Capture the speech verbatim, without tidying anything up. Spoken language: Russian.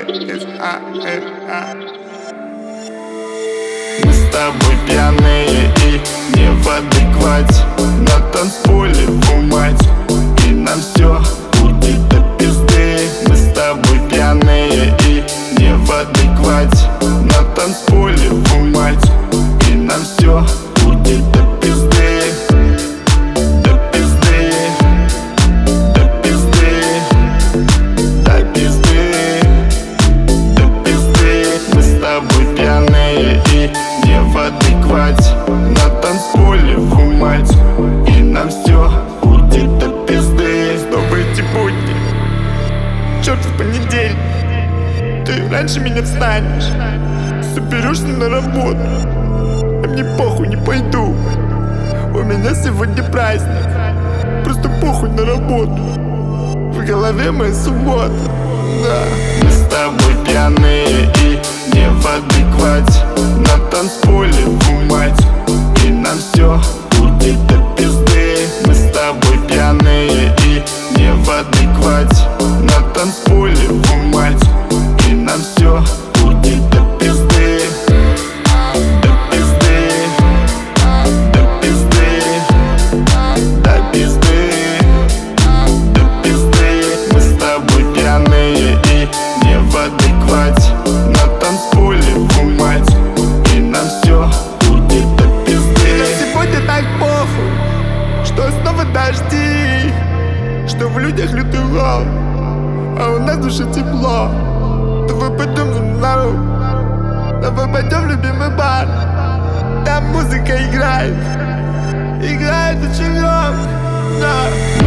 эс а эр а. Мы с тобой пьяные и не в адеквате, на танцполе в мать, и нам все будет до пизды. Мы с тобой пьяные и не в адеквате, на танцполе в мать, и нам все будет до пизды. До пизды, до пизды, до пизды, до пизды. Мы с тобой пьяные и не в адеквате, на танцполе в мать, и нам все будет до пизды. Снова эти будни, чертов понедельник, ты раньше меня встанешь, соберешься на работу, а мне похуй, не пойду. У меня сегодня праздник, просто похуй на работу, в голове моя суббота, да. Мы с тобой пьяные и не в адеквате, на танцполе в мать, и нам все будет до пизды. Мы с тобой пьяные и не в адеквате, на танцполе в мать, и нам все будет до пизды. До пизды, до пизды, до пизды, до пизды. Мы с тобой пьяные и не в адеквате, на танцполе в мать, и нам все будет до пизды. Но сегодня так похуй, что снова дожди, что в людях лютый лол, а у нас в душе тепло. Давай пойдем в народ, давай пойдем в любимый бар, там музыка играет, играет очень громко, да.